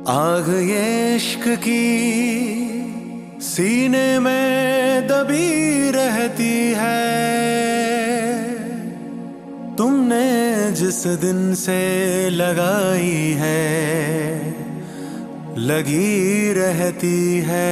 आग ये इश्क की सीने में दबी रहती है। तुमने जिस दिन से लगाई है लगी रहती है।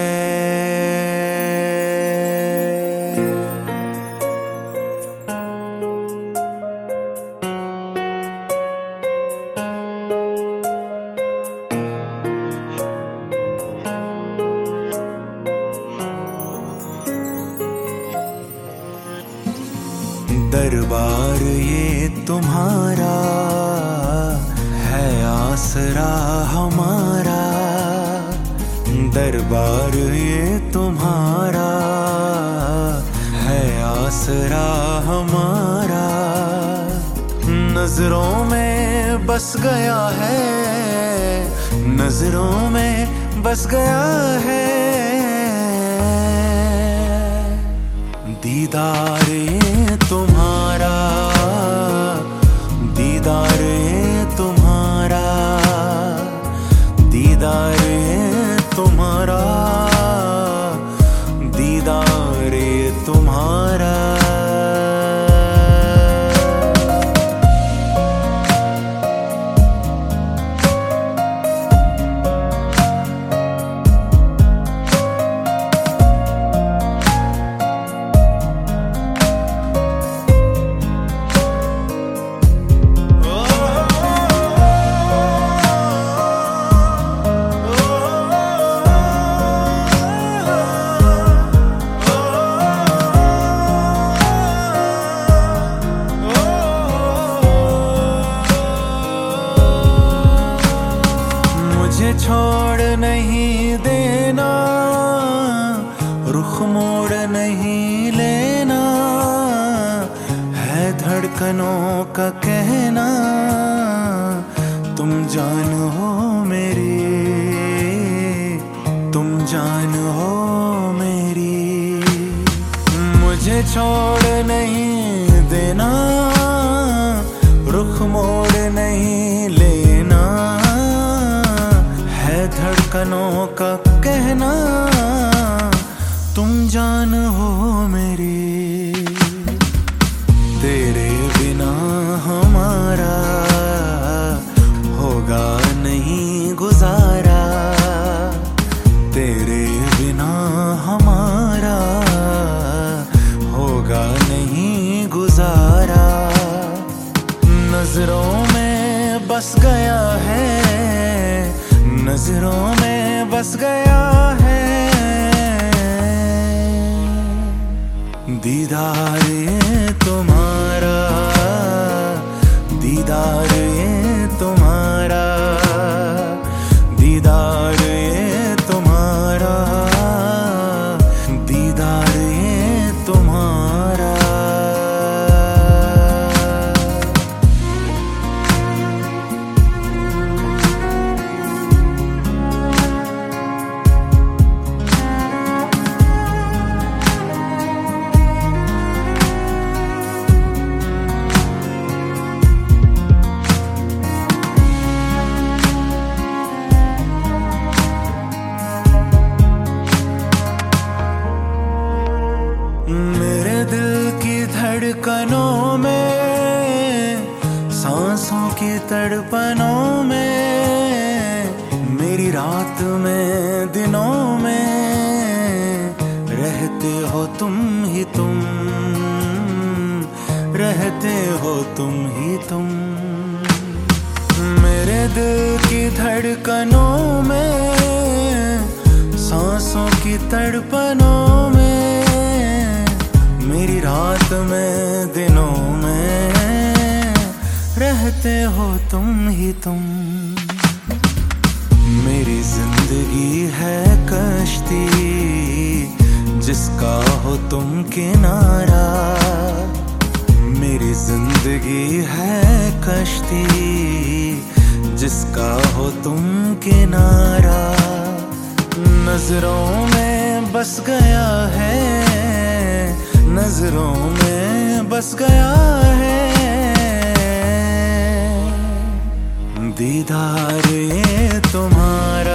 दरबार ये तुम्हारा है आसरा हमारा। दरबार ये तुम्हारा है आसरा हमारा। नजरों में बस गया है, नजरों में बस गया है। दीदार ये तुम्हारा, दीदार ये तुम्हारा, दीदार ये तुम्हारा, दीदार ये तुम्हारा। मुझे छोड़ नहीं देना, रुख मोड़ नहीं लेना। है धड़कनों का कहना, तुम जान हो मेरी, तुम जान हो मेरी। मुझे छोड़ नहीं देना, रुख मोड़ नहीं लेना। धड़कनों का कहना, तुम जान हो मेरी। तेरे बिना हमारा होगा नहीं गुजारा। तेरे बिना हमारा होगा नहीं गुजारा। नजरों में बस गया है, नजरों में बस गया है। दीदार ये तुम्हारा, दीदार ये तुम्हारा, दीदार ये तुम्हारा, दीदार ये तुम्हारा। धड़कनों में, सांसों की तड़पनों में, मेरी रात में दिनों में रहते हो तुम ही तुम, रहते हो तुम ही तुम। मेरे दिल की धड़कनों में, सांसों की तड़पनों में, मेरी रात में दिनों में रहते हो तुम ही तुम। मेरी जिंदगी है कश्ती जिसका हो तुम किनारा। मेरी जिंदगी है कश्ती जिसका हो तुम किनारा। नजरों में बस गया है, नजरों में बस गया है। दीदार ये तुम्हारा,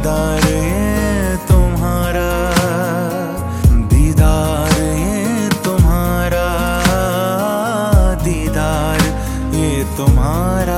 दीदार ये तुम्हारा, दीदार ये तुम्हारा, दीदार ये तुम्हारा।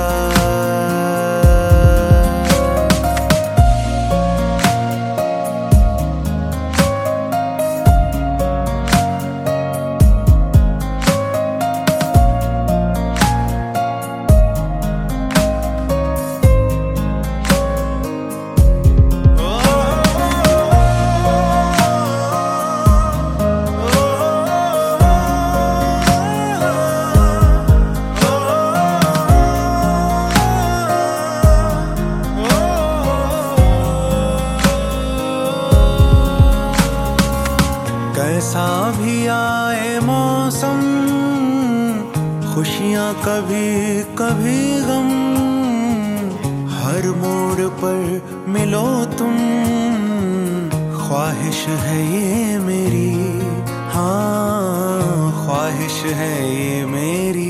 कैसा भी आए मौसम, खुशियाँ कभी कभी गम, हर मोड़ पर मिलो तुम, ख्वाहिश है ये मेरी, हाँ ख्वाहिश है ये मेरी।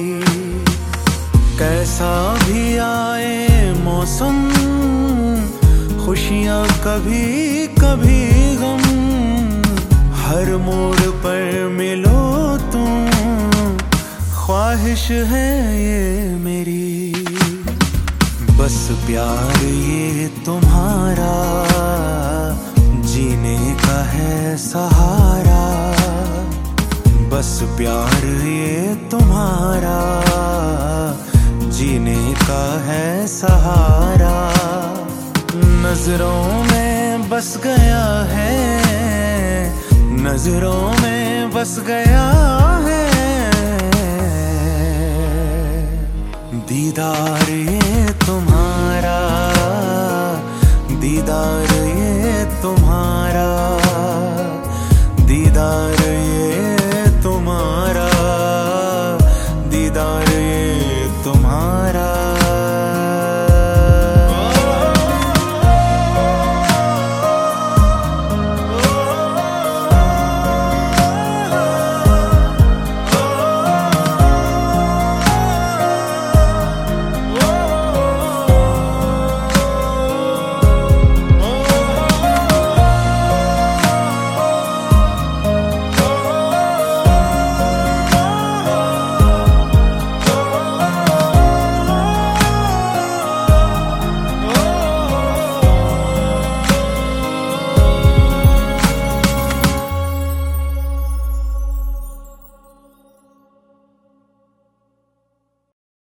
कैसा भी आए मौसम, खुशियाँ कभी कभी गम, हर मोड़ पर मिलो तुम, ख्वाहिश है ये मेरी। बस प्यार ये तुम्हारा, जीने का है सहारा। बस प्यार ये तुम्हारा, जीने का है सहारा। नजरों में बस गया है, नजरों में बस गया है, दीदार ये तुम्हारा, दीदार ये तुम्हारा, दीदार